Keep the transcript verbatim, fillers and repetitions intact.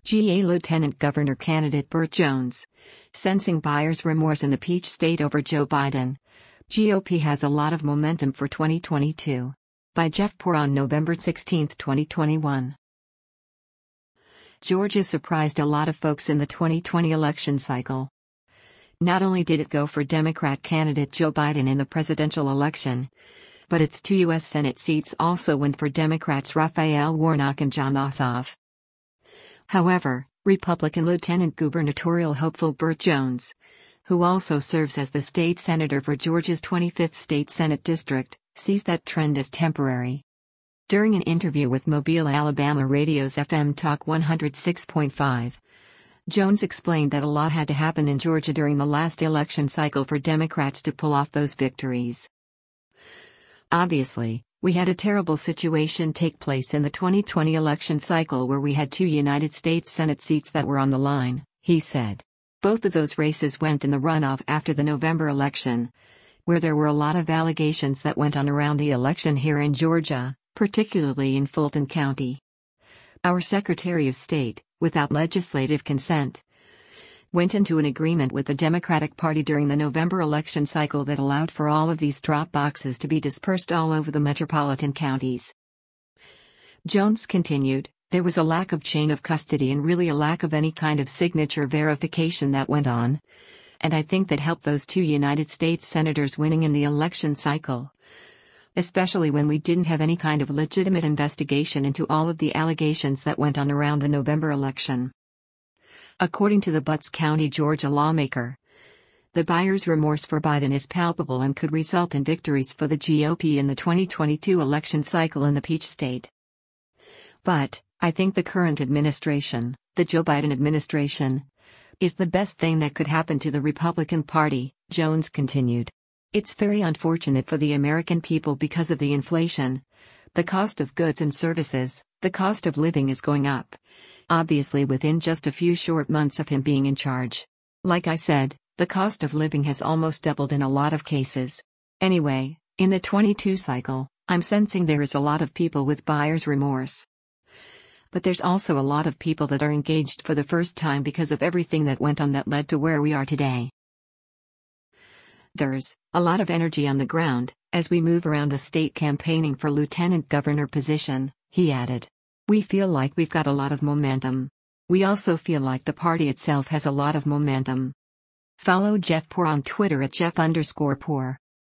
G A Lieutenant Governor candidate Burt Jones. Sensing buyer's remorse in the Peach State over Joe Biden. G O P has a lot of momentum for twenty twenty-two. By Jeff Poor on November sixteenth, twenty twenty-one. Georgia surprised a lot of folks in the twenty twenty election cycle. Not only did it go for Democrat candidate Joe Biden in the presidential election, but its two U S Senate seats also went for Democrats Raphael Warnock and Jon Ossoff. However, Republican Lieutenant Gubernatorial hopeful Burt Jones, who also serves as the state senator for Georgia's twenty-fifth State Senate District, sees that trend as temporary. During an interview with Mobile, Alabama Radio's F M Talk one oh six point five, Jones explained that a lot had to happen in Georgia during the last election cycle for Democrats to pull off those victories. Obviously, we had a terrible situation take place in the twenty twenty election cycle where we had two United States Senate seats that were on the line, he said. Both of those races went in the runoff after the November election, where there were a lot of allegations that went on around the election here in Georgia, particularly in Fulton County. Our Secretary of State, without legislative consent, went into an agreement with the Democratic Party during the November election cycle that allowed for all of these drop boxes to be dispersed all over the metropolitan counties. Jones continued, there was a lack of chain of custody and really a lack of any kind of signature verification that went on, and I think that helped those two United States senators winning in the election cycle, especially when we didn't have any kind of legitimate investigation into all of the allegations that went on around the November election. According to the Butts County, Georgia lawmaker, the buyer's remorse for Biden is palpable and could result in victories for the G O P in the twenty twenty-two election cycle in the Peach State. But, I think the current administration, the Joe Biden administration, is the best thing that could happen to the Republican Party, Jones continued. It's very unfortunate for the American people because of the inflation, the cost of goods and services, the cost of living is going up. Obviously within just a few short months of him being in charge. Like I said, the cost of living has almost doubled in a lot of cases. Anyway, in the twenty-two cycle, I'm sensing there is a lot of people with buyer's remorse. But there's also a lot of people that are engaged for the first time because of everything that went on that led to where we are today. There's a lot of energy on the ground as we move around the state campaigning for lieutenant governor position, he added. We feel like we've got a lot of momentum. We also feel like the party itself has a lot of momentum. Follow Jeff Poor on Twitter at Jeff underscore Poor.